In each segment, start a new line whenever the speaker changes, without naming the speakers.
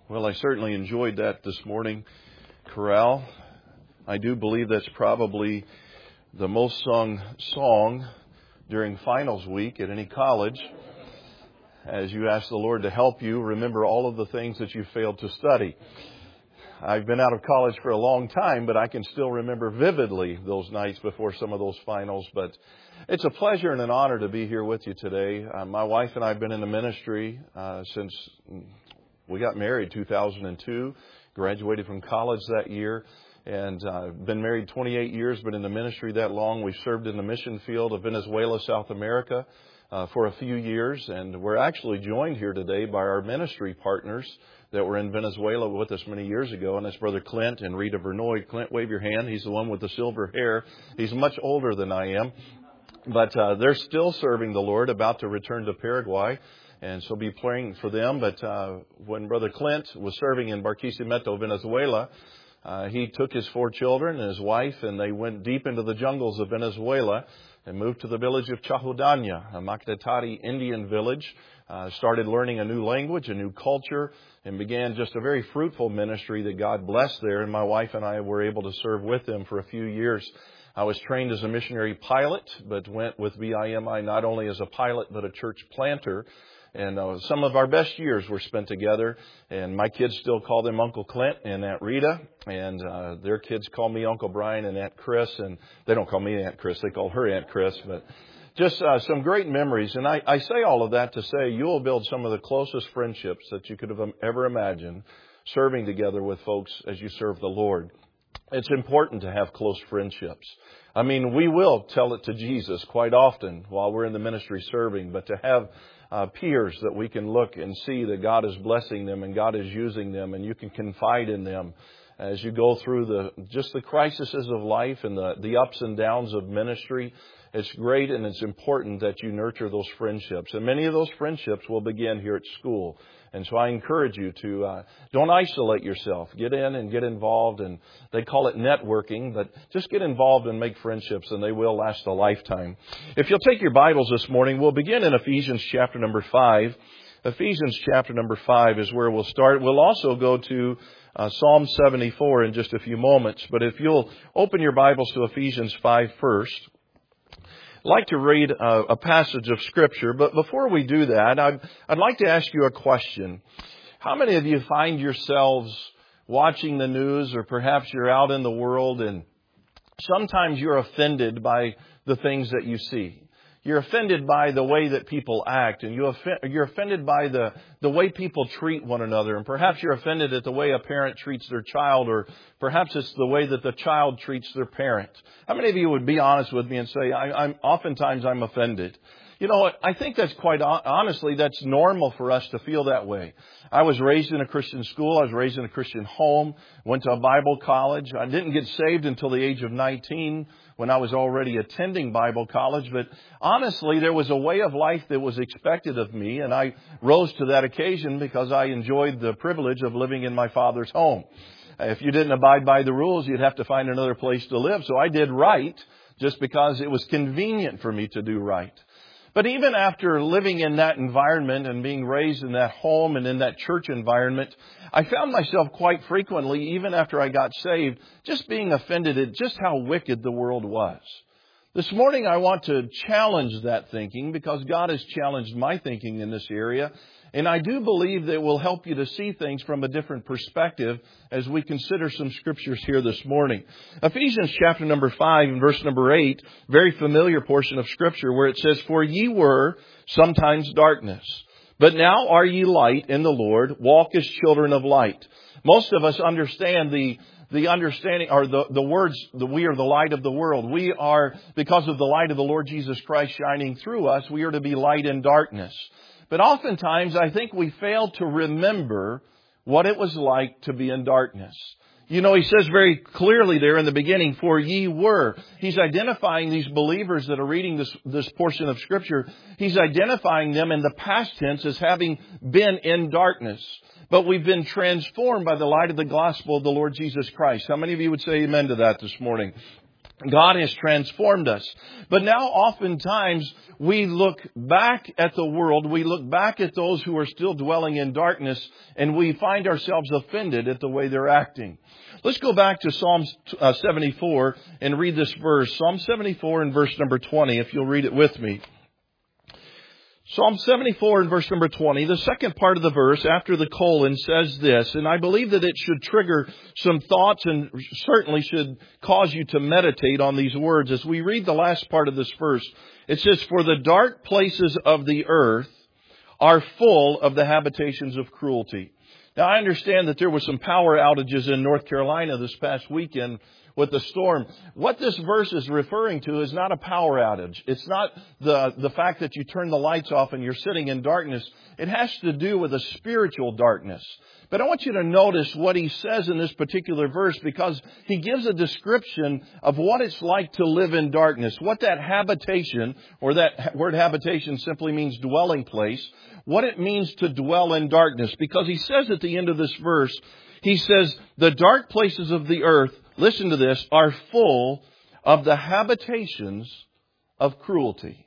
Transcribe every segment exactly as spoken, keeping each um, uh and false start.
Well, I certainly enjoyed that this morning, Chorale. I do believe that's probably the most sung song during finals week at any college. As you ask the Lord to help you remember all of the things that you failed to study. I've been out of college for a long time, but I can still remember vividly those nights before some of those finals. But it's a pleasure and an honor to be here with you today. Uh, my wife and I have been in the ministry uh, since we got married two thousand two, graduated from college that year, and uh, been married twenty-eight years, been in the ministry that long. We've served in the mission field of Venezuela, South America, uh, for a few years, and we're actually joined here today by our ministry partners that were in Venezuela with us many years ago, and that's Brother Clint and Rita Vernoy. Clint, wave your hand. He's the one with the silver hair. He's much older than I am, but uh, they're still serving the Lord, about to return to Paraguay. And so be praying for them. But uh, when Brother Clint was serving in Barquisimeto, Venezuela, uh, he took his four children and his wife, and they went deep into the jungles of Venezuela and moved to the village of Chajudanya, a Mactatari Indian village, uh, started learning a new language, a new culture, and began just a very fruitful ministry that God blessed there. And my wife and I were able to serve with them for a few years. I was trained as a missionary pilot, but went with V I M I not only as a pilot, but a church planter. And uh, some of our best years were spent together. And my kids still call them Uncle Clint and Aunt Rita. And uh, their kids call me Uncle Brian and Aunt Chris. And they don't call me Aunt Chris. They call her Aunt Chris. But just uh, some great memories. And I, I say all of that to say you will build some of the closest friendships that you could have ever imagined serving together with folks as you serve the Lord. It's important to have close friendships. I mean, we will tell it to Jesus quite often while we're in the ministry serving, but to have uh, peers that we can look and see that God is blessing them and God is using them, and you can confide in them as you go through the just the crises of life and the, the ups and downs of ministry. It's great and it's important that you nurture those friendships. And many of those friendships will begin here at school. And so I encourage you to uh, don't isolate yourself. Get in and get involved. And they call it networking, but just get involved and make friendships, and they will last a lifetime. If you'll take your Bibles this morning, we'll begin in Ephesians chapter number five. Ephesians chapter number five is where we'll start. We'll also go to uh, Psalm seventy-four in just a few moments. But if you'll open your Bibles to Ephesians five first. I'd like to read a, a passage of Scripture, but before we do that, I'd, I'd like to ask you a question. How many of you find yourselves watching the news, or perhaps you're out in the world, and sometimes you're offended by the things that you see? You're offended by the way that people act, and you offend, you're offended by the, the way people treat one another. And perhaps you're offended at the way a parent treats their child, or perhaps it's the way that the child treats their parent. How many of you would be honest with me and say, I, I'm oftentimes I'm offended? You know, I think that's quite honestly, that's normal for us to feel that way. I was raised in a Christian school. I was raised in a Christian home, went to a Bible college. I didn't get saved until the age of nineteen when I was already attending Bible college. But honestly, there was a way of life that was expected of me, and I rose to that occasion because I enjoyed the privilege of living in my Father's home. If you didn't abide by the rules, you'd have to find another place to live. So I did right just because it was convenient for me to do right. But even after living in that environment and being raised in that home and in that church environment, I found myself quite frequently, even after I got saved, just being offended at just how wicked the world was. This morning I want to challenge that thinking because God has challenged my thinking in this area. And I do believe that it will help you to see things from a different perspective as we consider some scriptures here this morning. Ephesians chapter number five and verse number eight, very familiar portion of scripture where it says, For ye were sometimes darkness, but now are ye light in the Lord, walk as children of light. Most of us understand the The understanding, or the, the words, that we are the light of the world. We are, because of the light of the Lord Jesus Christ shining through us, we are to be light in darkness. But oftentimes, I think we fail to remember what it was like to be in darkness. You know, he says very clearly there in the beginning, for ye were. He's identifying these believers that are reading this, this portion of Scripture. He's identifying them in the past tense as having been in darkness. But we've been transformed by the light of the gospel of the Lord Jesus Christ. How many of you would say amen to that this morning? God has transformed us. But now oftentimes we look back at the world, we look back at those who are still dwelling in darkness, and we find ourselves offended at the way they're acting. Let's go back to Psalm seventy-four and read this verse. Psalm seventy-four and verse number twenty, if you'll read it with me. Psalm seventy-four and verse number twenty, the second part of the verse after the colon says this, and I believe that it should trigger some thoughts and certainly should cause you to meditate on these words. As we read the last part of this verse, it says, "For the dark places of the earth are full of the habitations of cruelty." Now, I understand that there were some power outages in North Carolina this past weekend with the storm. What this verse is referring to is not a power outage. It's not the, the fact that you turn the lights off and you're sitting in darkness. It has to do with a spiritual darkness. But I want you to notice what he says in this particular verse, because he gives a description of what it's like to live in darkness, what that habitation, or that word habitation simply means dwelling place, what it means to dwell in darkness. Because he says at the end of this verse, he says, "The dark places of the earth," listen to this, "are full of the habitations of cruelty."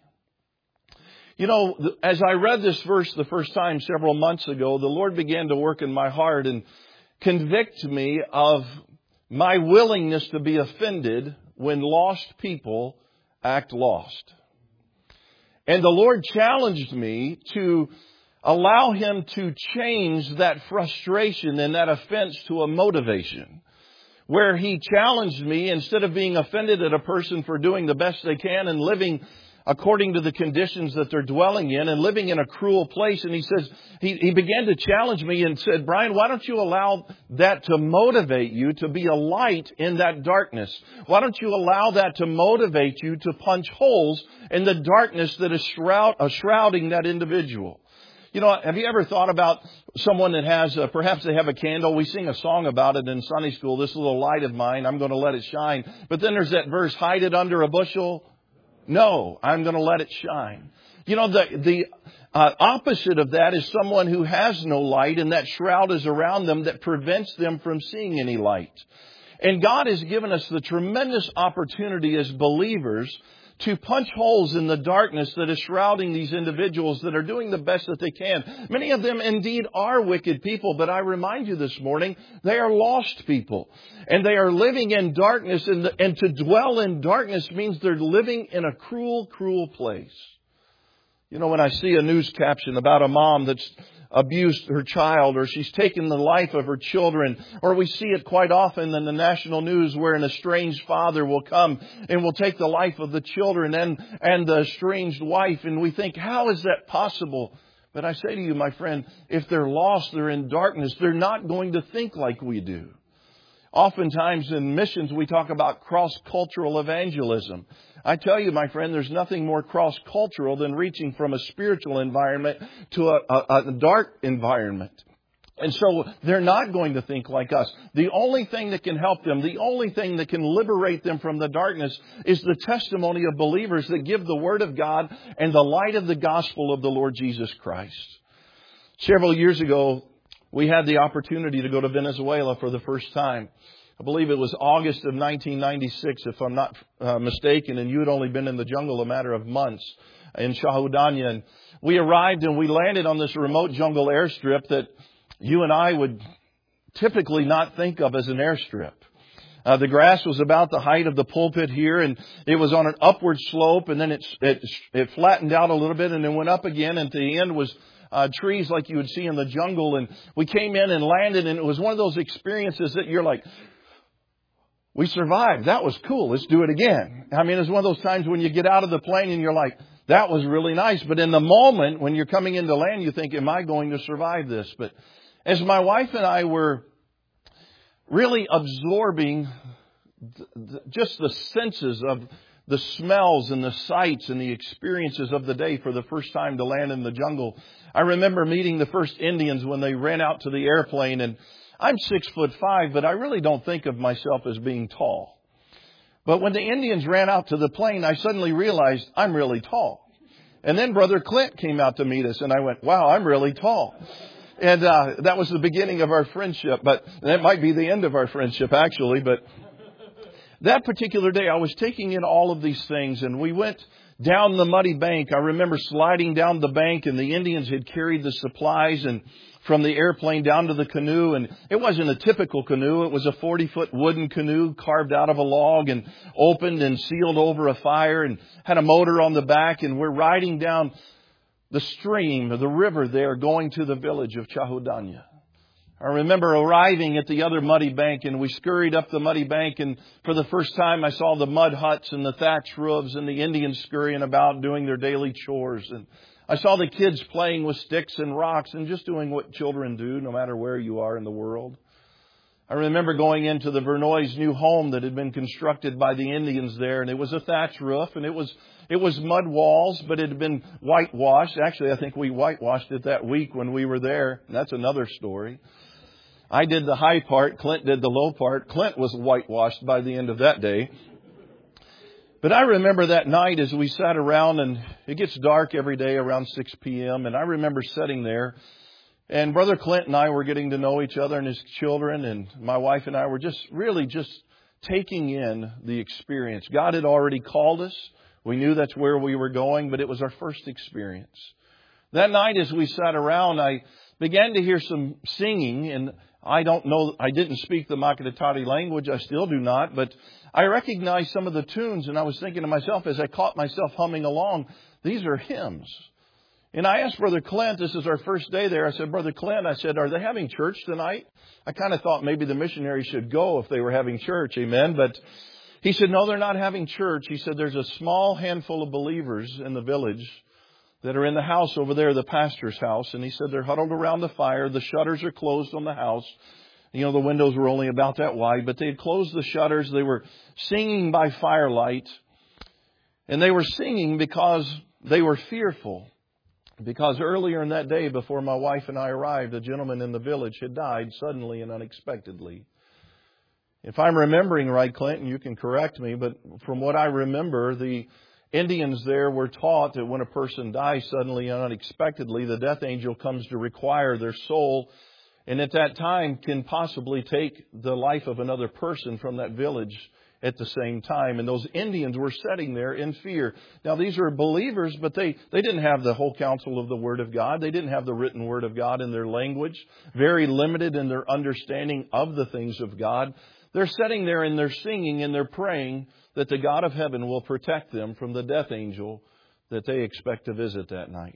You know, as I read this verse the first time several months ago, the Lord began to work in my heart and convict me of my willingness to be offended when lost people act lost. And the Lord challenged me to allow Him to change that frustration and that offense to a motivation. Where He challenged me, instead of being offended at a person for doing the best they can and living according to the conditions that they're dwelling in and living in a cruel place. And He says, He, he began to challenge me and said, "Brian, why don't you allow that to motivate you to be a light in that darkness? Why don't you allow that to motivate you to punch holes in the darkness that is shroud, uh, shrouding that individual?" You know, have you ever thought about someone that has, uh, perhaps they have a candle? We sing a song about it in Sunday school, "This little light of mine, I'm going to let it shine." But then there's that verse, "Hide it under a bushel." No, I'm going to let it shine. You know, the, the uh, opposite of that is someone who has no light, and that shroud is around them that prevents them from seeing any light. And God has given us the tremendous opportunity as believers to punch holes in the darkness that is shrouding these individuals that are doing the best that they can. Many of them indeed are wicked people, but I remind you this morning, they are lost people. And they are living in darkness, and, the, and to dwell in darkness means they're living in a cruel, cruel place. You know, when I see a news caption about a mom that's abused her child, or she's taken the life of her children, or we see it quite often in the national news where an estranged father will come and will take the life of the children and, and the estranged wife, and we think, how is that possible? But I say to you, my friend, if they're lost, they're in darkness, they're not going to think like we do. Oftentimes in missions, we talk about cross-cultural evangelism. I tell you, my friend, there's nothing more cross-cultural than reaching from a spiritual environment to a, a, a dark environment. And so they're not going to think like us. The only thing that can help them, the only thing that can liberate them from the darkness is the testimony of believers that give the Word of God and the light of the gospel of the Lord Jesus Christ. Several years ago, we had the opportunity to go to Venezuela for the first time. I believe it was August of nineteen ninety-six, if I'm not uh, mistaken, and you had only been in the jungle a matter of months in Shahudanya. And we arrived and we landed on this remote jungle airstrip that you and I would typically not think of as an airstrip. Uh, the grass was about the height of the pulpit here, and it was on an upward slope, and then it, it, it flattened out a little bit and then went up again, and at the end was Uh, trees like you would see in the jungle. And we came in and landed, and it was one of those experiences that you're like, we survived. That was cool. Let's do it again. I mean, it's one of those times when you get out of the plane and you're like, that was really nice. But in the moment when you're coming into land, you think, am I going to survive this? But as my wife and I were really absorbing th- th- just the senses of the smells and the sights and the experiences of the day for the first time to land in the jungle, I remember meeting the first Indians when they ran out to the airplane, and I'm six foot five, but I really don't think of myself as being tall. But when the Indians ran out to the plane, I suddenly realized I'm really tall. And then Brother Clint came out to meet us, and I went, wow, I'm really tall. And uh, that was the beginning of our friendship, but that might be the end of our friendship, actually. But that particular day, I was taking in all of these things, and we went down the muddy bank. I remember sliding down the bank, and the Indians had carried the supplies and from the airplane down to the canoe. And it wasn't a typical canoe. It was a forty-foot wooden canoe carved out of a log and opened and sealed over a fire and had a motor on the back. And we're riding down the stream, the river there, going to the village of Chahudanya. I remember arriving at the other muddy bank, and we scurried up the muddy bank, and for the first time I saw the mud huts and the thatch roofs and the Indians scurrying about doing their daily chores. And I saw the kids playing with sticks and rocks and just doing what children do no matter where you are in the world. I remember going into the Vernoy's new home that had been constructed by the Indians there, and it was a thatch roof, and it was it was mud walls, but it had been whitewashed. Actually, I think we whitewashed it that week when we were there, and that's another story. I did the high part. Clint did the low part. Clint was whitewashed by the end of that day. But I remember that night as we sat around, and it gets dark every day around six p.m. And I remember sitting there, and Brother Clint and I were getting to know each other and his children, and my wife and I were just really just taking in the experience. God had already called us. We knew that's where we were going, but it was our first experience. That night as we sat around, I began to hear some singing, and I don't know, I didn't speak the Makatari language. I still do not, but I recognized some of the tunes, and I was thinking to myself as I caught myself humming along, these are hymns. And I asked Brother Clint, this is our first day there. I said, Brother Clint, I said, are they having church tonight? I kind of thought maybe the missionaries should go if they were having church. Amen. But he said, no, they're not having church. He said, there's a small handful of believers in the village that are in the house over there, the pastor's house. And he said they're huddled around the fire. The shutters are closed on the house. You know, the windows were only about that wide, but they had closed the shutters. They were singing by firelight. And they were singing because they were fearful. Because earlier in that day, before my wife and I arrived, a gentleman in the village had died suddenly and unexpectedly. If I'm remembering right, Clinton, you can correct me, but from what I remember, the Indians there were taught that when a person dies suddenly and unexpectedly, the death angel comes to require their soul, and at that time can possibly take the life of another person from that village at the same time. And those Indians were sitting there in fear. Now, these were believers, but they, they didn't have the whole counsel of the Word of God. They didn't have the written Word of God in their language. Very limited in their understanding of the things of God. They're sitting there and they're singing and they're praying that the God of heaven will protect them from the death angel that they expect to visit that night.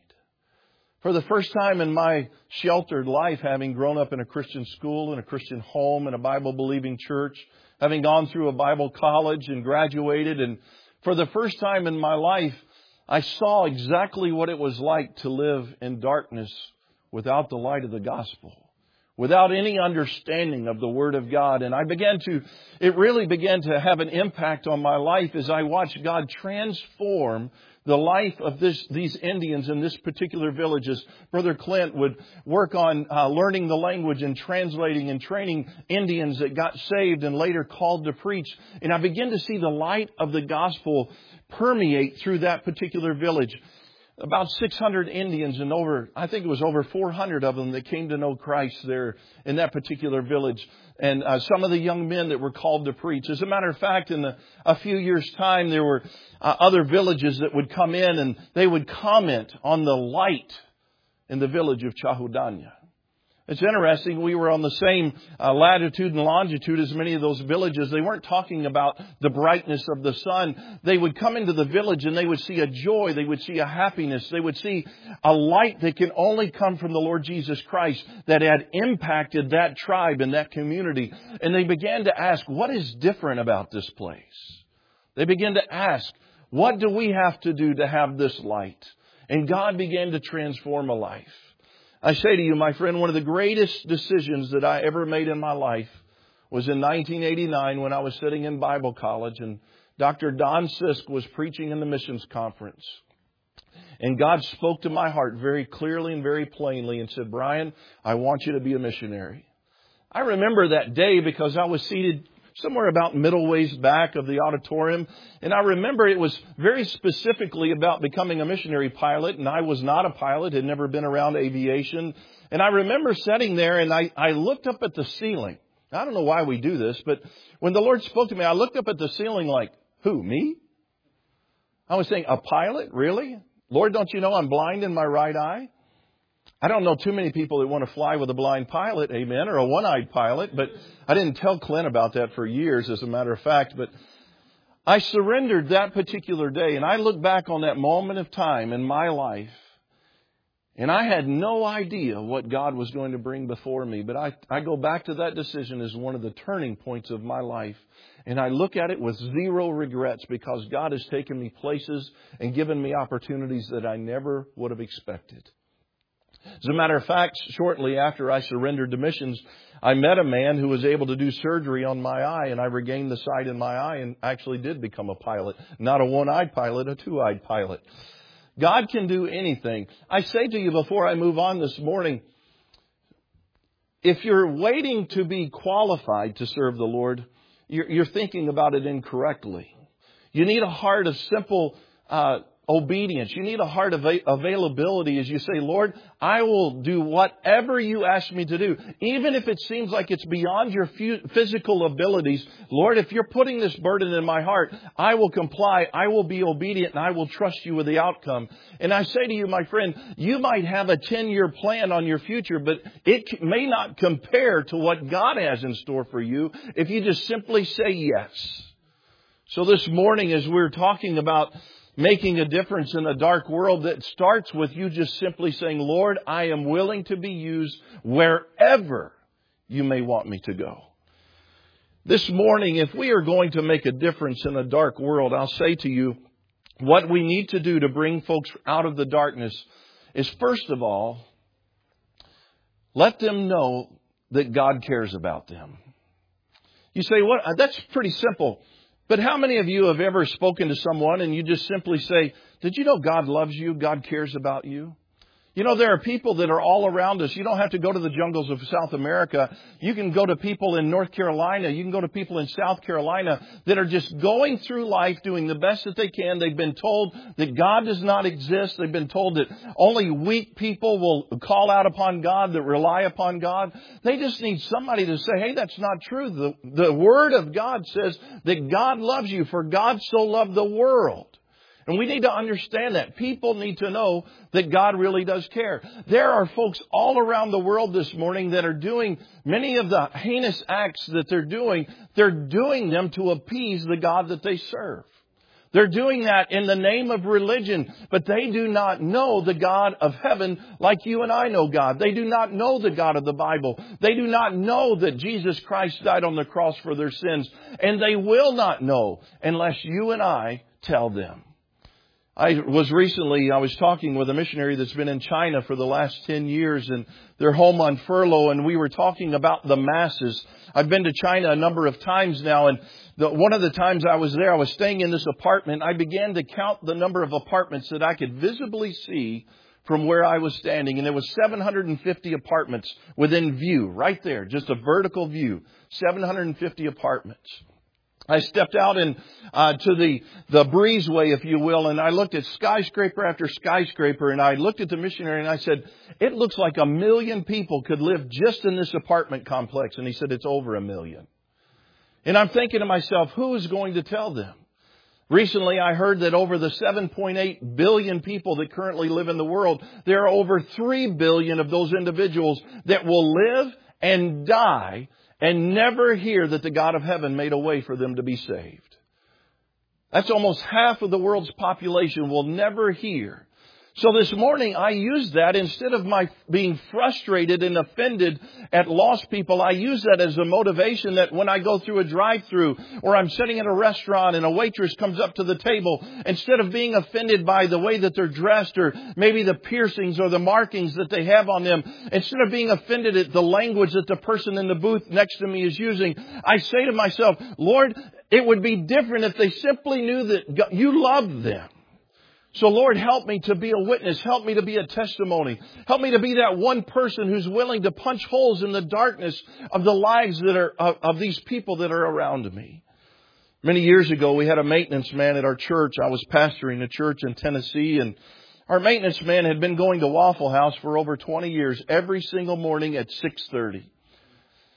For the first time in my sheltered life, having grown up in a Christian school, in a Christian home, in a Bible-believing church, having gone through a Bible college and graduated, and for the first time in my life, I saw exactly what it was like to live in darkness without the light of the gospel, without any understanding of the Word of God. And I began to, it really began to have an impact on my life as I watched God transform the life of this, these Indians in this particular village. As Brother Clint would work on uh, learning the language and translating and training Indians that got saved and later called to preach. And I began to see the light of the gospel permeate through that particular village. About six hundred Indians and over, I think it was over four hundred of them that came to know Christ there in that particular village. And uh, some of the young men that were called to preach. As a matter of fact, in the, a few years' time, there were uh, other villages that would come in and they would comment on the light in the village of Chahudanya. It's interesting. We were on the same uh, latitude and longitude as many of those villages. They weren't talking about the brightness of the sun. They would come into the village and they would see a joy. They would see a happiness. They would see a light that can only come from the Lord Jesus Christ that had impacted that tribe and that community. And they began to ask, what is different about this place? They began to ask, what do we have to do to have this light? And God began to transform a life. I say to you, my friend, one of the greatest decisions that I ever made in my life was in nineteen eighty-nine when I was sitting in Bible college and Doctor Don Sisk was preaching in the missions conference. And God spoke to my heart very clearly and very plainly and said, Brian, I want you to be a missionary. I remember that day because I was seated somewhere about middle ways back of the auditorium. And I remember it was very specifically about becoming a missionary pilot. And I was not a pilot, had never been around aviation. And I remember sitting there and I, I looked up at the ceiling. I don't know why we do this, but when the Lord spoke to me, I looked up at the ceiling like, who, me? I was saying, a pilot? Really? Lord, don't you know I'm blind in my right eye? I don't know too many people that want to fly with a blind pilot, amen, or a one-eyed pilot, but I didn't tell Clint about that for years, as a matter of fact, but I surrendered that particular day, and I look back on that moment of time in my life, and I had no idea what God was going to bring before me. But I, I go back to that decision as one of the turning points of my life. And I look at it with zero regrets because God has taken me places and given me opportunities that I never would have expected. As a matter of fact, shortly after I surrendered to missions, I met a man who was able to do surgery on my eye, and I regained the sight in my eye and actually did become a pilot. Not a one-eyed pilot, a two-eyed pilot. God can do anything. I say to you before I move on this morning, if you're waiting to be qualified to serve the Lord, you're, you're thinking about it incorrectly. You need a heart of simple uh, obedience. You need a heart of availability as you say, Lord, I will do whatever you ask me to do. Even if it seems like it's beyond your physical abilities. Lord, if you're putting this burden in my heart, I will comply. I will be obedient and I will trust you with the outcome. And I say to you, my friend, you might have a ten-year plan on your future, but it may not compare to what God has in store for you if you just simply say yes. So this morning, as we're talking about making a difference in a dark world, that starts with you just simply saying, Lord, I am willing to be used wherever you may want me to go. This morning, if we are going to make a difference in a dark world, I'll say to you, what we need to do to bring folks out of the darkness is, first of all, let them know that God cares about them. You say, what? That's pretty simple. But how many of you have ever spoken to someone and you just simply say, did you know God loves you? God cares about you? You know, there are people that are all around us. You don't have to go to the jungles of South America. You can go to people in North Carolina. You can go to people in South Carolina that are just going through life doing the best that they can. They've been told that God does not exist. They've been told that only weak people will call out upon God, that rely upon God. They just need somebody to say, hey, that's not true. The, the Word of God says that God loves you, for God so loved the world. And we need to understand that. People need to know that God really does care. There are folks all around the world this morning that are doing many of the heinous acts that they're doing. They're doing them to appease the God that they serve. They're doing that in the name of religion, but they do not know the God of heaven like you and I know God. They do not know the God of the Bible. They do not know that Jesus Christ died on the cross for their sins. And they will not know unless you and I tell them. I was recently, I was talking with a missionary that's been in China for the last ten years, and they're home on furlough, and we were talking about the masses. I've been to China a number of times now, and the, one of the times I was there, I was staying in this apartment. I began to count the number of apartments that I could visibly see from where I was standing, and there was seven hundred fifty apartments within view, right there, just a vertical view, seven hundred fifty apartments. I stepped out in, uh, to the, the breezeway, if you will, and I looked at skyscraper after skyscraper, and I looked at the missionary and I said, it looks like a million people could live just in this apartment complex. And he said, it's over a million. And I'm thinking to myself, who is going to tell them? Recently, I heard that over the seven point eight billion people that currently live in the world, there are over three billion of those individuals that will live and die and never hear that the God of heaven made a way for them to be saved. That's almost half of the world's population will never hear. So this morning I used that instead of my being frustrated and offended at lost people. I use that as a motivation that when I go through a drive-through or I'm sitting at a restaurant and a waitress comes up to the table, instead of being offended by the way that they're dressed or maybe the piercings or the markings that they have on them, instead of being offended at the language that the person in the booth next to me is using, I say to myself, Lord, it would be different if they simply knew that God, you love them. So Lord, help me to be a witness. Help me to be a testimony. Help me to be that one person who's willing to punch holes in the darkness of the lives that are of, of these people that are around me. Many years ago, we had a maintenance man at our church. I was pastoring a church in Tennessee, and our maintenance man had been going to Waffle House for over twenty years, every single morning at six thirty.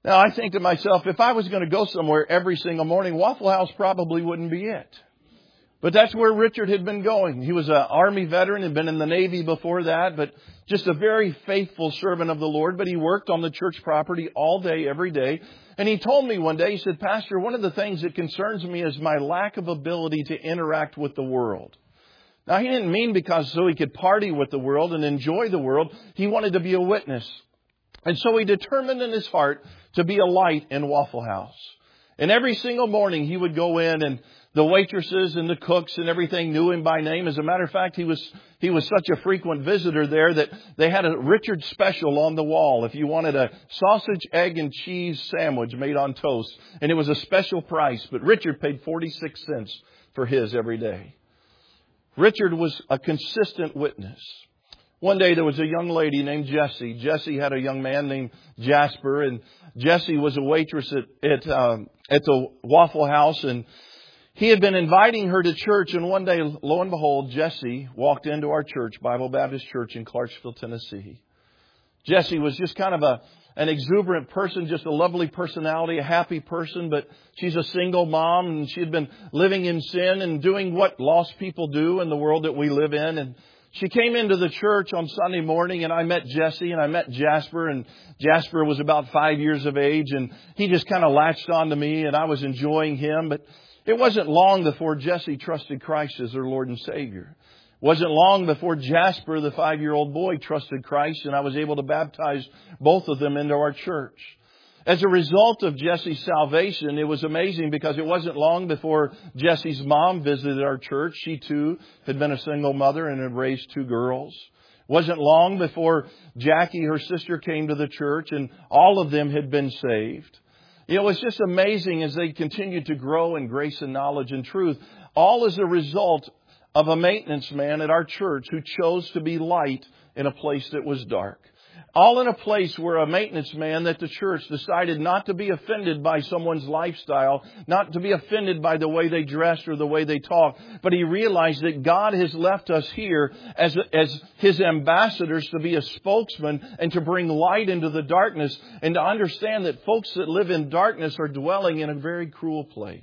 Now, I think to myself, if I was going to go somewhere every single morning, Waffle House probably wouldn't be it. But that's where Richard had been going. He was an Army veteran, had been in the Navy before that, but just a very faithful servant of the Lord. But he worked on the church property all day, every day. And he told me one day, he said, Pastor, one of the things that concerns me is my lack of ability to interact with the world. Now, he didn't mean because so he could party with the world and enjoy the world. He wanted to be a witness. And so he determined in his heart to be a light in Waffle House. And every single morning he would go in, and the waitresses and the cooks and everything knew him by name. As a matter of fact, he was he was such a frequent visitor there that they had a Richard special on the wall. If you wanted a sausage, egg, and cheese sandwich made on toast, and it was a special price. But Richard paid forty-six cents for his every day. Richard was a consistent witness. One day there was a young lady named Jessie. Jessie had a young man named Jasper, and Jessie was a waitress at at, um, at the Waffle House, and he had been inviting her to church. And one day, lo and behold, Jessie walked into our church, Bible Baptist Church in Clarksville, Tennessee. Jessie was just kind of a an exuberant person, just a lovely personality, a happy person, but she's a single mom, and she had been living in sin and doing what lost people do in the world that we live in. And she came into the church on Sunday morning, and I met Jessie and I met Jasper, and Jasper was about five years of age, and he just kind of latched on to me, and I was enjoying him. But it wasn't long before Jessie trusted Christ as her Lord and Savior. It wasn't long before Jasper, the five-year-old boy, trusted Christ, and I was able to baptize both of them into our church. As a result of Jessie's salvation, it was amazing because it wasn't long before Jessie's mom visited our church. She too had been a single mother and had raised two girls. It wasn't long before Jackie, her sister, came to the church, and all of them had been saved. You know, it's just amazing as they continued to grow in grace and knowledge and truth, all as a result of a maintenance man at our church who chose to be light in a place that was dark. All in a place where a maintenance man that the church decided not to be offended by someone's lifestyle, not to be offended by the way they dressed or the way they talked, but he realized that God has left us here as, as His ambassadors to be a spokesman and to bring light into the darkness, and to understand that folks that live in darkness are dwelling in a very cruel place.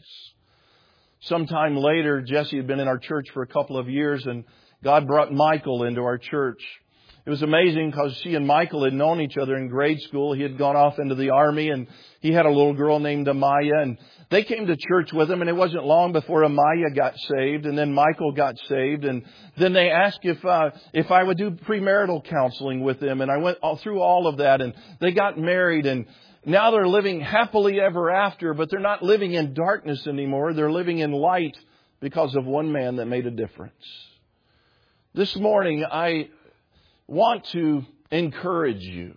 Sometime later, Jessie had been in our church for a couple of years, and God brought Michael into our church. It was amazing because she and Michael had known each other in grade school. He had gone off into the Army, and he had a little girl named Amaya, and they came to church with him, and it wasn't long before Amaya got saved, and then Michael got saved, and then they asked if uh, if I would do premarital counseling with them, and I went all through all of that, and they got married, and now they're living happily ever after, but they're not living in darkness anymore. They're living in light because of one man that made a difference. This morning, I want to encourage you.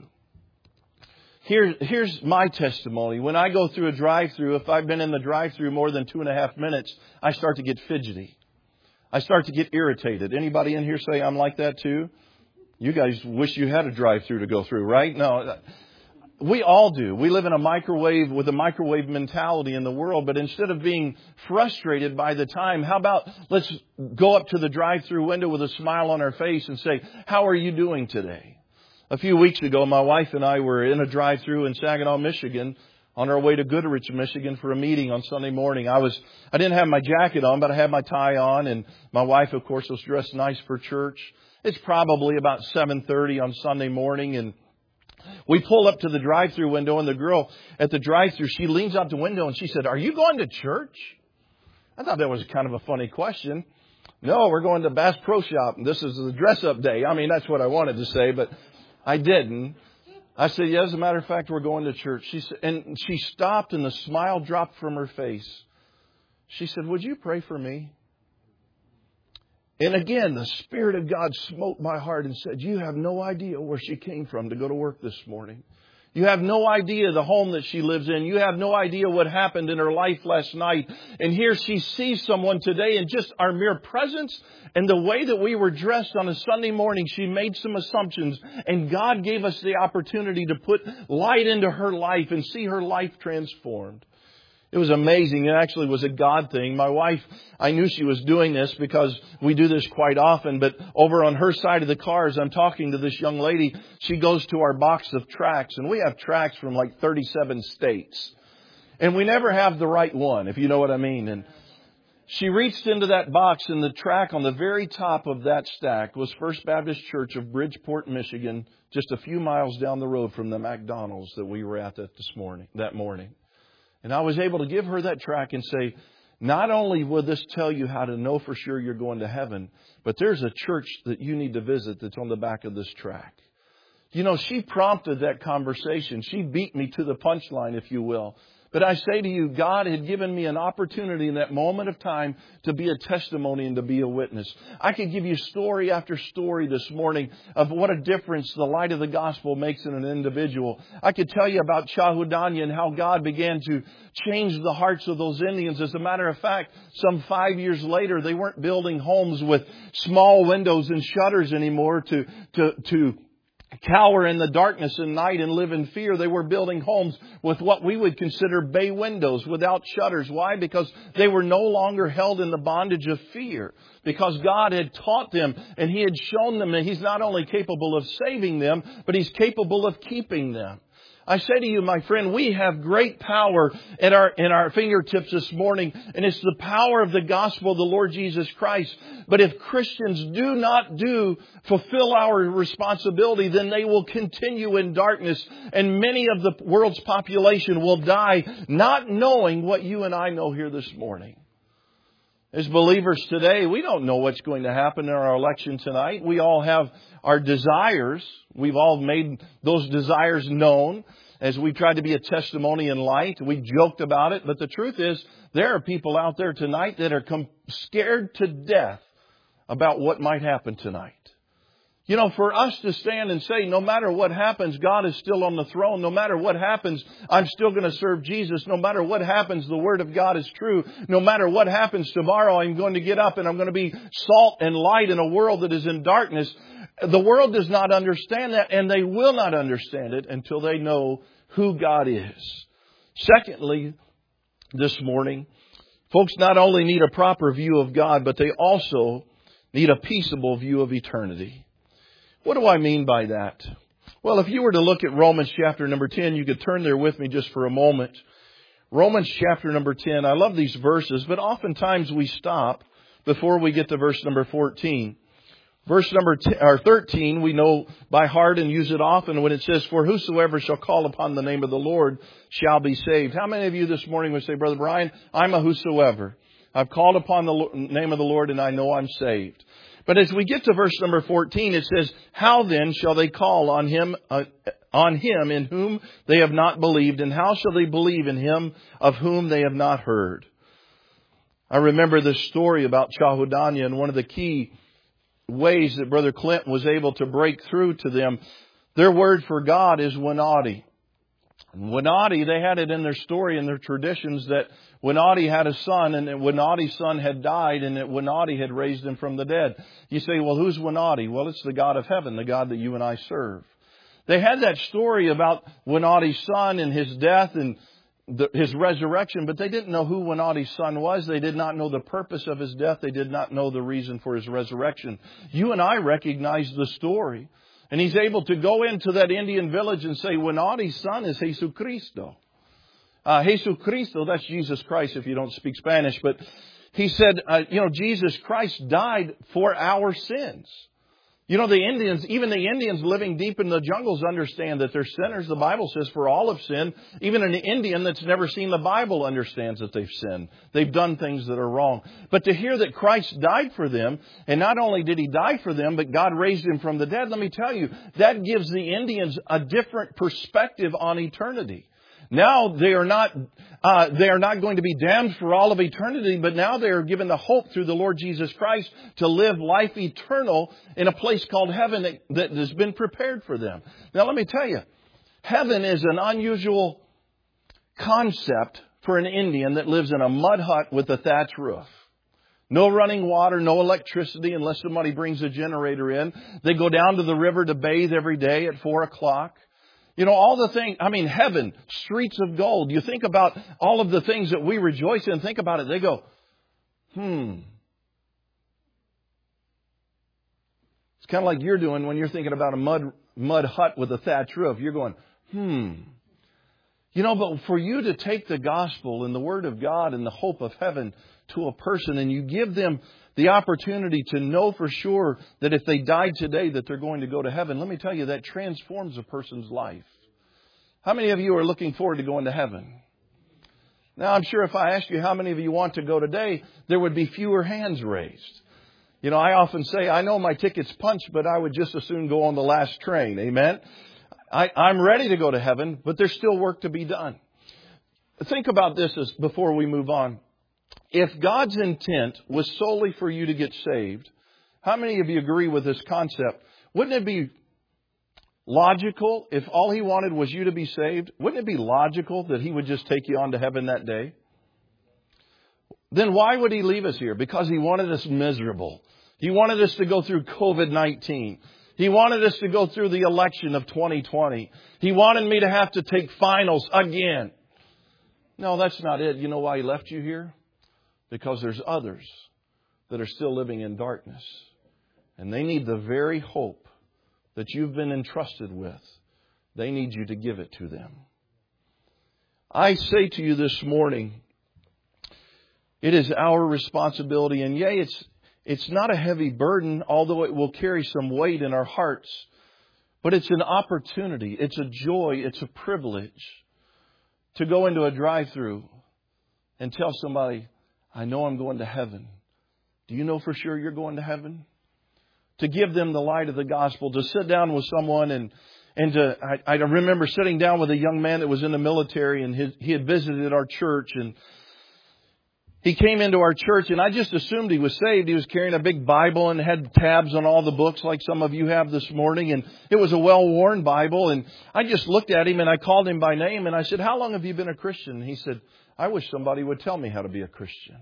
Here, here's my testimony. When I go through a drive-thru, if I've been in the drive-thru more than two and a half minutes, I start to get fidgety. I start to get irritated. Anybody in here say I'm like that too? You guys wish you had a drive-thru to go through, right? No. We all do. We live in a microwave with a microwave mentality in the world. But instead of being frustrated by the time, how about let's go up to the drive-thru window with a smile on our face and say, how are you doing today? A few weeks ago, my wife and I were in a drive-thru in Saginaw, Michigan, on our way to Goodrich, Michigan for a meeting on Sunday morning. I was, I didn't have my jacket on, but I had my tie on. And my wife, of course, was dressed nice for church. It's probably about seven thirty on Sunday morning, and we pull up to the drive-thru window, and the girl at the drive-thru, she leans out the window and she said, are you going to church? I thought that was kind of a funny question. No, we're going to Bass Pro Shop, and this is the dress-up day. I mean, that's what I wanted to say, but I didn't. I said, yeah, as a matter of fact, we're going to church. She said, and she stopped, and the smile dropped from her face. She said, would you pray for me? And again, the Spirit of God smote my heart and said, you have no idea where she came from to go to work this morning. You have no idea the home that she lives in. You have no idea what happened in her life last night. And here she sees someone today, and just our mere presence and the way that we were dressed on a Sunday morning, she made some assumptions. And God gave us the opportunity to put light into her life and see her life transformed. It was amazing. It actually was a God thing. My wife, I knew she was doing this because we do this quite often, but over on her side of the car, as I'm talking to this young lady, she goes to our box of tracts, and we have tracts from like thirty-seven states. And we never have the right one, if you know what I mean. And she reached into that box, and the tract on the very top of that stack was First Baptist Church of Bridgeport, Michigan, just a few miles down the road from the McDonald's that we were at that this morning, that morning. And I was able to give her that tract and say, not only will this tell you how to know for sure you're going to heaven, but there's a church that you need to visit that's on the back of this tract. You know, she prompted that conversation. She beat me to the punchline, if you will. But I say to you, God had given me an opportunity in that moment of time to be a testimony and to be a witness. I could give you story after story this morning of what a difference the light of the gospel makes in an individual. I could tell you about Chahudanya and how God began to change the hearts of those Indians. As a matter of fact, some five years later, they weren't building homes with small windows and shutters anymore to, to, to, cower in the darkness at night and live in fear. They were building homes with what we would consider bay windows without shutters. Why? Because they were no longer held in the bondage of fear. Because God had taught them and He had shown them that He's not only capable of saving them, but He's capable of keeping them. I say to you, my friend, we have great power at our, in our fingertips this morning, and it's the power of the gospel of the Lord Jesus Christ. But if Christians do not do, fulfill our responsibility, then they will continue in darkness, and many of the world's population will die not knowing what you and I know here this morning. As believers today, we don't know what's going to happen in our election tonight. We all have our desires. We've all made those desires known as we tried to be a testimony in light. We joked about it. But the truth is, there are people out there tonight that are com- scared to death about what might happen tonight. You know, for us to stand and say, no matter what happens, God is still on the throne. No matter what happens, I'm still going to serve Jesus. No matter what happens, the Word of God is true. No matter what happens tomorrow, I'm going to get up and I'm going to be salt and light in a world that is in darkness. The world does not understand that, and they will not understand it until they know who God is. Secondly, this morning, folks not only need a proper view of God, but they also need a peaceable view of eternity. What do I mean by that? Well, if you were to look at Romans chapter number ten, you could turn there with me just for a moment. Romans chapter number ten. I love these verses, but oftentimes we stop before we get to verse number fourteen. Verse number t- or thirteen, we know by heart and use it often when it says, "For whosoever shall call upon the name of the Lord shall be saved." How many of you this morning would say, "Brother Brian, I'm a whosoever. I've called upon the name of the Lord and I know I'm saved." But as we get to verse number fourteen, it says, "How then shall they call on him, uh, on him in whom they have not believed? And how shall they believe in him of whom they have not heard?" I remember this story about Chahudanya, and one of the key ways that Brother Clinton was able to break through to them. Their word for God is Wenatee. Wenatee, they had it in their story and their traditions that Wenatee had a son, and that Wenatee's son had died, and that Wenatee had raised him from the dead. You say, well, who's Wenatee? Well, it's the God of heaven, the God that you and I serve. They had that story about Wenatee's son and his death and the, his resurrection, but they didn't know who Wenatee's son was. They did not know the purpose of his death. They did not know the reason for his resurrection. You and I recognize the story. And he's able to go into that Indian village and say, Wenatee's son is Jesus Cristo. Uh, Jesus Cristo, that's Jesus Christ if you don't speak Spanish. But he said, uh, you know, Jesus Christ died for our sins. You know, the Indians, even the Indians living deep in the jungles understand that they're sinners. The Bible says for all have sinned. Even an Indian that's never seen the Bible understands that they've sinned. They've done things that are wrong. But to hear that Christ died for them, and not only did He die for them, but God raised Him from the dead, let me tell you, that gives the Indians a different perspective on eternity. Now they are not uh, they are not going to be damned for all of eternity, but now they are given the hope through the Lord Jesus Christ to live life eternal in a place called heaven that, that has been prepared for them. Now let me tell you, heaven is an unusual concept for an Indian that lives in a mud hut with a thatch roof. No running water, no electricity unless somebody brings a generator in. They go down to the river to bathe every day at four o'clock. You know, all the things, I mean, heaven, streets of gold. You think about all of the things that we rejoice in, think about it. They go, hmm. It's kind of like you're doing when you're thinking about a mud mud hut with a thatch roof. You're going, hmm. You know, but for you to take the gospel and the Word of God and the hope of heaven to a person, and you give them the opportunity to know for sure that if they died today that they're going to go to heaven, let me tell you, that transforms a person's life. How many of you are looking forward to going to heaven? Now, I'm sure if I asked you how many of you want to go today, there would be fewer hands raised. You know, I often say, I know my ticket's punched, but I would just as soon go on the last train. Amen? I, I'm ready to go to heaven, but there's still work to be done. Think about this as before we move on. If God's intent was solely for you to get saved, how many of you agree with this concept? Wouldn't it be logical if all He wanted was you to be saved? Wouldn't it be logical that He would just take you on to heaven that day? Then why would He leave us here? Because He wanted us miserable. He wanted us to go through covid nineteen. He wanted us to go through the election of twenty twenty. He wanted me to have to take finals again. No, that's not it. You know why He left you here? Because there's others that are still living in darkness. And they need the very hope that you've been entrusted with. They need you to give it to them. I say to you this morning, it is our responsibility, and yea, it's it's not a heavy burden, although it will carry some weight in our hearts. But it's an opportunity, it's a joy, it's a privilege to go into a drive-thru and tell somebody, I know I'm going to heaven. Do you know for sure you're going to heaven? To give them the light of the gospel, to sit down with someone and and to, I, I remember sitting down with a young man that was in the military, and his, he had visited our church, and he came into our church, and I just assumed he was saved. He was carrying a big Bible and had tabs on all the books like some of you have this morning. And it was a well-worn Bible. And I just looked at him and I called him by name. And I said, how long have you been a Christian? And he said, I wish somebody would tell me how to be a Christian.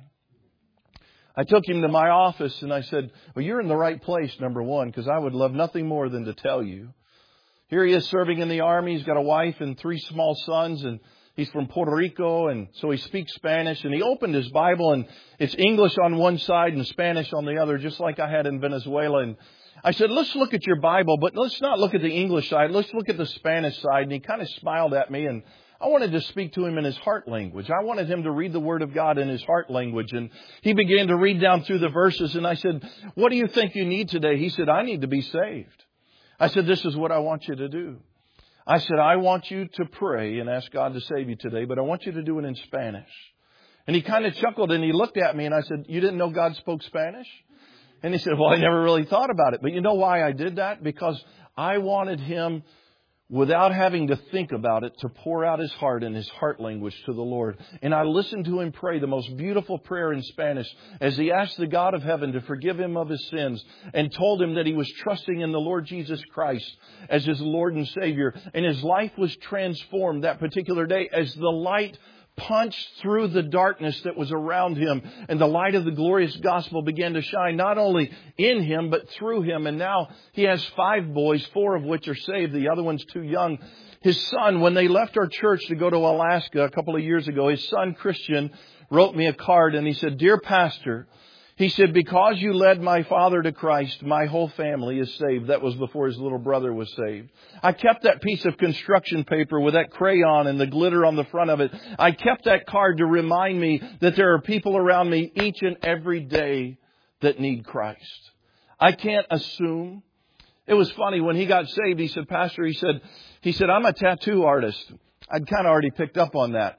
I took him to my office and I said, well, you're in the right place, number one, because I would love nothing more than to tell you. Here he is serving in the Army. He's got a wife and three small sons, and he's from Puerto Rico, and so he speaks Spanish. And he opened his Bible, and it's English on one side and Spanish on the other, just like I had in Venezuela. And I said, let's look at your Bible, but let's not look at the English side. Let's look at the Spanish side. And he kind of smiled at me, and I wanted to speak to him in his heart language. I wanted him to read the Word of God in his heart language. And he began to read down through the verses, and I said, what do you think you need today? He said, I need to be saved. I said, this is what I want you to do. I said, I want you to pray and ask God to save you today, but I want you to do it in Spanish. And he kind of chuckled and he looked at me and I said, you didn't know God spoke Spanish? And he said, well, I never really thought about it. But you know why I did that? Because I wanted him, without having to think about it, to pour out his heart in his heart language to the Lord. And I listened to him pray the most beautiful prayer in Spanish as he asked the God of heaven to forgive him of his sins and told him that he was trusting in the Lord Jesus Christ as his Lord and Savior. And his life was transformed that particular day as the light punched through the darkness that was around him, and the light of the glorious gospel began to shine not only in him but through him. And now he has five boys, four of which are saved. The other one's too young. His son, when they left our church to go to Alaska a couple of years ago, his son Christian wrote me a card and he said, Dear Pastor, he said, because you led my father to Christ, my whole family is saved. That was before his little brother was saved. I kept that piece of construction paper with that crayon and the glitter on the front of it. I kept that card to remind me that there are people around me each and every day that need Christ. I can't assume. It was funny when he got saved. He said, Pastor, he said, he said, I'm a tattoo artist. I'd kind of already picked up on that.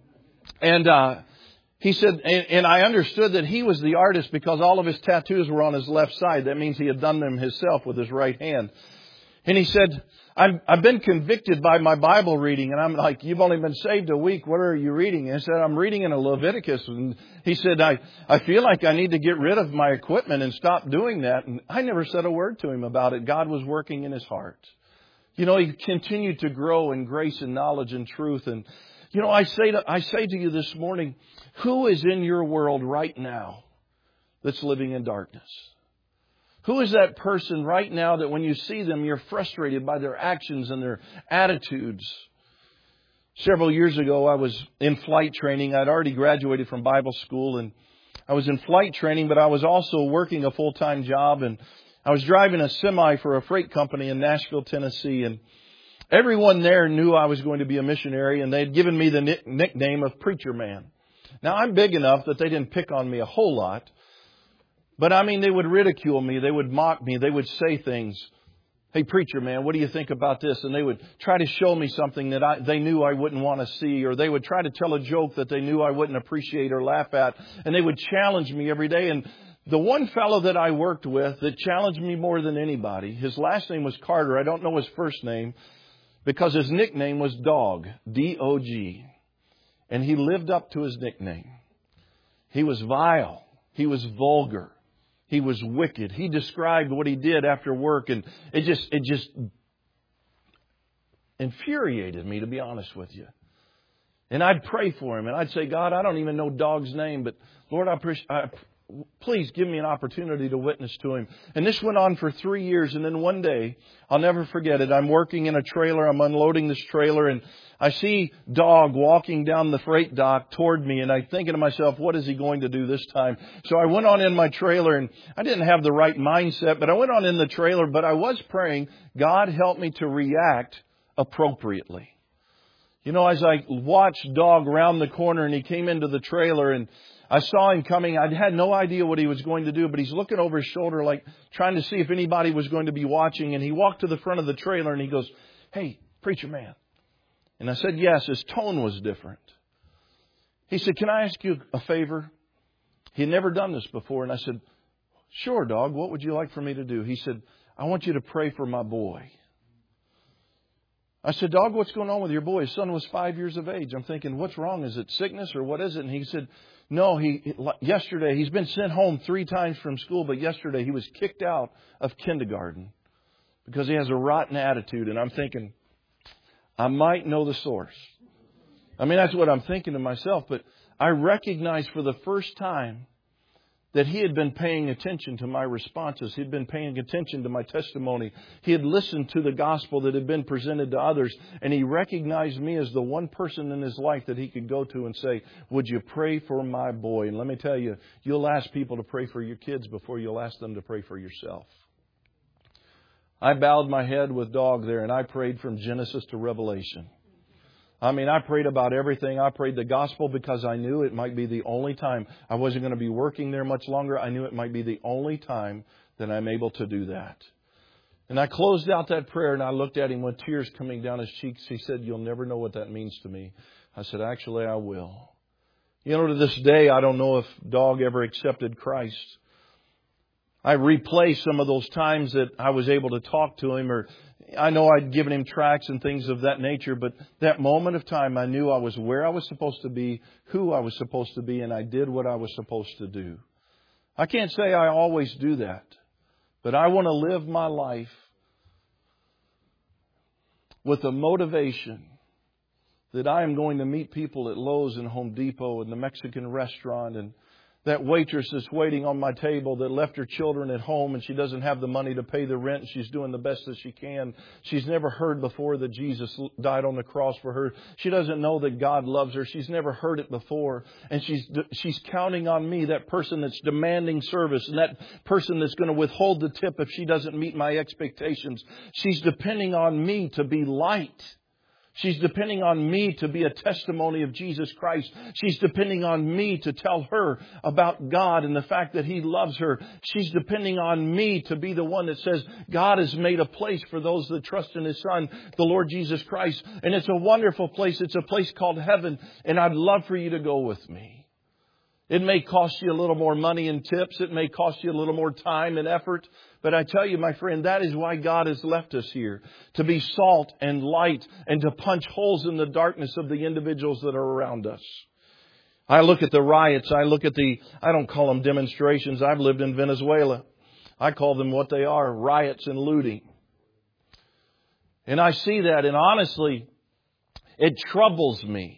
And, uh, He said, and, and I understood that he was the artist because all of his tattoos were on his left side. That means he had done them himself with his right hand. And he said, I've, I've been convicted by my Bible reading. And I'm like, you've only been saved a week. What are you reading? And he said, I'm reading in a Leviticus. And he said, I, I feel like I need to get rid of my equipment and stop doing that. And I never said a word to him about it. God was working in his heart. You know, he continued to grow in grace and knowledge and truth. And You know, I say to, I say to you this morning, who is in your world right now that's living in darkness? Who is that person right now that when you see them, you're frustrated by their actions and their attitudes? Several years ago, I was in flight training. I'd already graduated from Bible school, and I was in flight training, but I was also working a full-time job, and I was driving a semi for a freight company in Nashville, Tennessee, and everyone there knew I was going to be a missionary, and they had given me the nickname of Preacher Man. Now, I'm big enough that they didn't pick on me a whole lot, but I mean, they would ridicule me, they would mock me, they would say things. Hey, Preacher Man, what do you think about this? And they would try to show me something that I, they knew I wouldn't want to see, or they would try to tell a joke that they knew I wouldn't appreciate or laugh at, and they would challenge me every day. And the one fellow that I worked with that challenged me more than anybody, his last name was Carter. I don't know his first name because his nickname was Dog, D O G. And he lived up to his nickname. He was vile. He was vulgar. He was wicked. He described what he did after work, and it just it just infuriated me, to be honest with you. And I'd pray for him, and I'd say, God, I don't even know Dog's name, but Lord, I, appreciate, I please give me an opportunity to witness to him. And this went on for three years, and then one day, I'll never forget it. I'm working in a trailer. I'm unloading this trailer, and I see Dog walking down the freight dock toward me, and I'm thinking to myself, what is he going to do this time? So I went on in my trailer, and I didn't have the right mindset, but I went on in the trailer, but I was praying, God, help me to react appropriately. You know, as I watched Dog round the corner, and he came into the trailer, and I saw him coming. I had no idea what he was going to do, but he's looking over his shoulder, like trying to see if anybody was going to be watching. And he walked to the front of the trailer, and he goes, hey, Preacher Man. And I said, yes. His tone was different. He said, can I ask you a favor? He had never done this before. And I said, sure, Dog. What would you like for me to do? He said, I want you to pray for my boy. I said, Dog, what's going on with your boy? His son was five years of age. I'm thinking, what's wrong? Is it sickness or what is it? And he said, no, he yesterday, he's been sent home three times from school, but yesterday he was kicked out of kindergarten because he has a rotten attitude. And I'm thinking, I might know the source. I mean, that's what I'm thinking to myself. But I recognized for the first time that he had been paying attention to my responses. He'd been paying attention to my testimony. He had listened to the gospel that had been presented to others. And he recognized me as the one person in his life that he could go to and say, would you pray for my boy? And let me tell you, you'll ask people to pray for your kids before you'll ask them to pray for yourself. I bowed my head with Dog there, and I prayed from Genesis to Revelation. I mean, I prayed about everything. I prayed the gospel because I knew it might be the only time. I wasn't going to be working there much longer. I knew it might be the only time that I'm able to do that. And I closed out that prayer, and I looked at him with tears coming down his cheeks. He said, you'll never know what that means to me. I said, actually, I will. You know, to this day, I don't know if Dog ever accepted Christ. I replay some of those times that I was able to talk to him, or I know I'd given him tracts and things of that nature, but that moment of time, I knew I was where I was supposed to be, who I was supposed to be, and I did what I was supposed to do. I can't say I always do that, but I want to live my life with a motivation that I am going to meet people at Lowe's and Home Depot and the Mexican restaurant, and that waitress that's waiting on my table that left her children at home and she doesn't have the money to pay the rent. She's doing the best that she can. She's never heard before that Jesus died on the cross for her. She doesn't know that God loves her. She's never heard it before. And she's she's counting on me, that person that's demanding service and that person that's going to withhold the tip if she doesn't meet my expectations. She's depending on me to be light. She's depending on me to be a testimony of Jesus Christ. She's depending on me to tell her about God and the fact that He loves her. She's depending on me to be the one that says God has made a place for those that trust in His Son, the Lord Jesus Christ. And it's a wonderful place. It's a place called heaven. And I'd love for you to go with me. It may cost you a little more money and tips. It may cost you a little more time and effort. But I tell you, my friend, that is why God has left us here. To be salt and light and to punch holes in the darkness of the individuals that are around us. I look at the riots. I look at the, I don't call them demonstrations. I've lived in Venezuela. I call them what they are, riots and looting. And I see that, and honestly, it troubles me.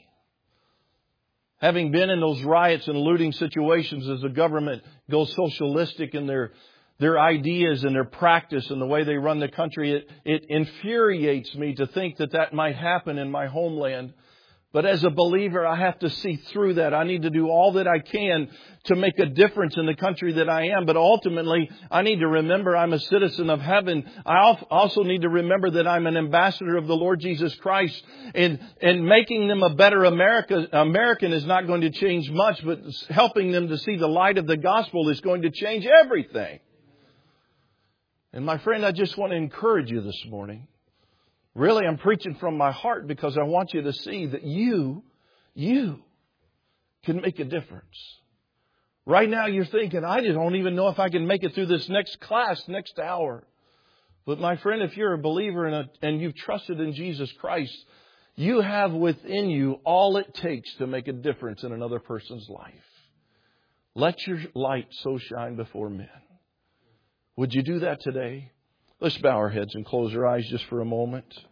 Having been in those riots and looting situations as the government goes socialistic and they're their ideas and their practice and the way they run the country. It, it infuriates me to think that that might happen in my homeland. But as a believer, I have to see through that. I need to do all that I can to make a difference in the country that I am. But ultimately, I need to remember I'm a citizen of heaven. I also need to remember that I'm an ambassador of the Lord Jesus Christ. And, and making them a better America, American is not going to change much, but helping them to see the light of the gospel is going to change everything. And my friend, I just want to encourage you this morning. Really, I'm preaching from my heart because I want you to see that you, you can make a difference. Right now you're thinking, I don't even know if I can make it through this next class, next hour. But my friend, if you're a believer and, a, and you've trusted in Jesus Christ, you have within you all it takes to make a difference in another person's life. Let your light so shine before men. Would you do that today? Let's bow our heads and close our eyes just for a moment.